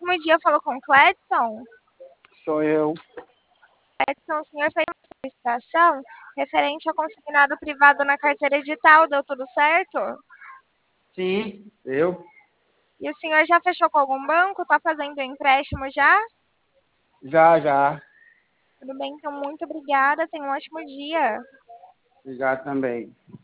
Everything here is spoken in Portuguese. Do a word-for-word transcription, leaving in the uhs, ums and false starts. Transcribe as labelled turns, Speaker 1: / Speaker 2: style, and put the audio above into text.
Speaker 1: ótimo dia. Falou com o Cledson?
Speaker 2: Sou eu.
Speaker 1: Cledson, o senhor fez uma solicitação referente ao consignado privado na carteira digital. Deu tudo certo?
Speaker 2: Sim, eu.
Speaker 1: E o senhor já fechou com algum banco? Está fazendo empréstimo já?
Speaker 2: Já, já.
Speaker 1: Tudo bem, então muito obrigada. Tenha um ótimo dia.
Speaker 2: Obrigado também.